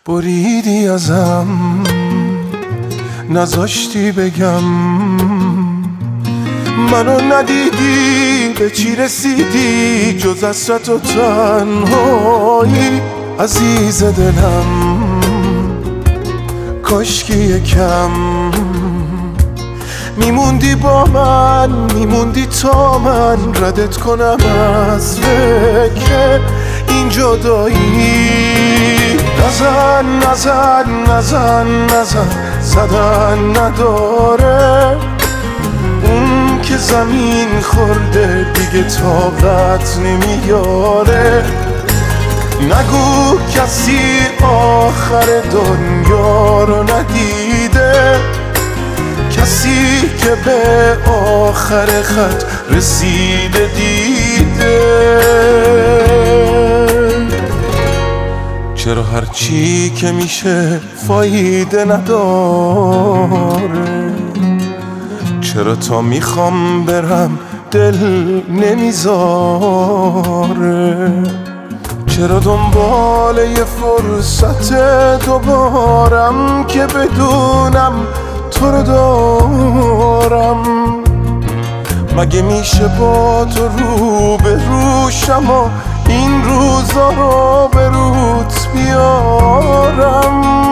بریدی ازم، نذاشتی بگم، منو ندیدی به چی رسیدی جز حسرت و تنهایی. عزیز دلم کاشکی یکم میموندی با من، میموندی تا من ردت کنم از فکر این جدایی. نزن نزن نزن نزن، زدن نداره، اون که زمین خورده دیگه طاقت نمیاره. نگو کسی آخر دنیا رو ندیده، کسی که به آخر خط رسیده دیده. چرا هرچی که میشه فایده نداره؟ چرا تا میخوام برم دل نمیذاره؟ چرا دنبال یه فرصت دوبارم که بدونم تو رو دارم؟ مگه میشه با تو رو به روشم و این روزا رو به روت بیارم؟